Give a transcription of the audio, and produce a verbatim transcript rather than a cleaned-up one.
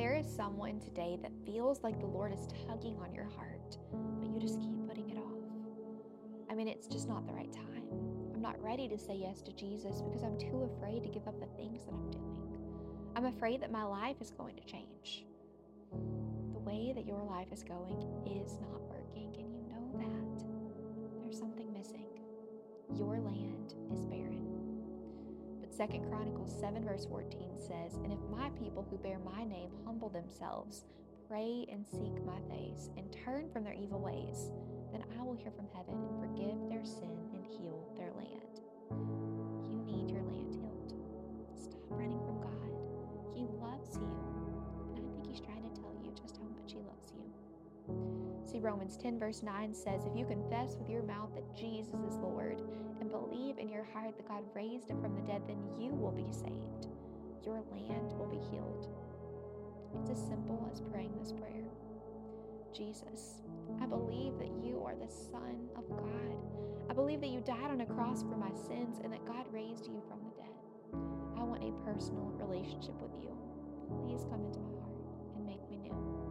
there is someone today that feels like the Lord is tugging on your heart, but you just keep putting it off. I mean, it's just not the right time. I'm not ready to say yes to Jesus because I'm too afraid to give up the things that I'm doing. I'm afraid that my life is going to change. The way that your life is going is not working, and you know that. There's something missing. Your land is barren. But Second Chronicles seven verse fourteen says, "And if my people who bear my name humble themselves, pray and seek my face, and turn from their evil ways, then I will hear from heaven and forgive their sin and heal their land." You need your land healed. Stop running from God. He loves you. And I think he's trying to tell you just how much he loves you. See, Romans ten verse nine says, "If you confess with your mouth that Jesus is Lord and believe in your heart that God raised him from the dead, then you will be saved. Your land will be healed." It's as simple as praying this prayer. Jesus, I believe that you are the Son of God. I believe that you died on a cross for my sins and that God raised you from the dead. I want a personal relationship with you. Please come into my heart and make me new.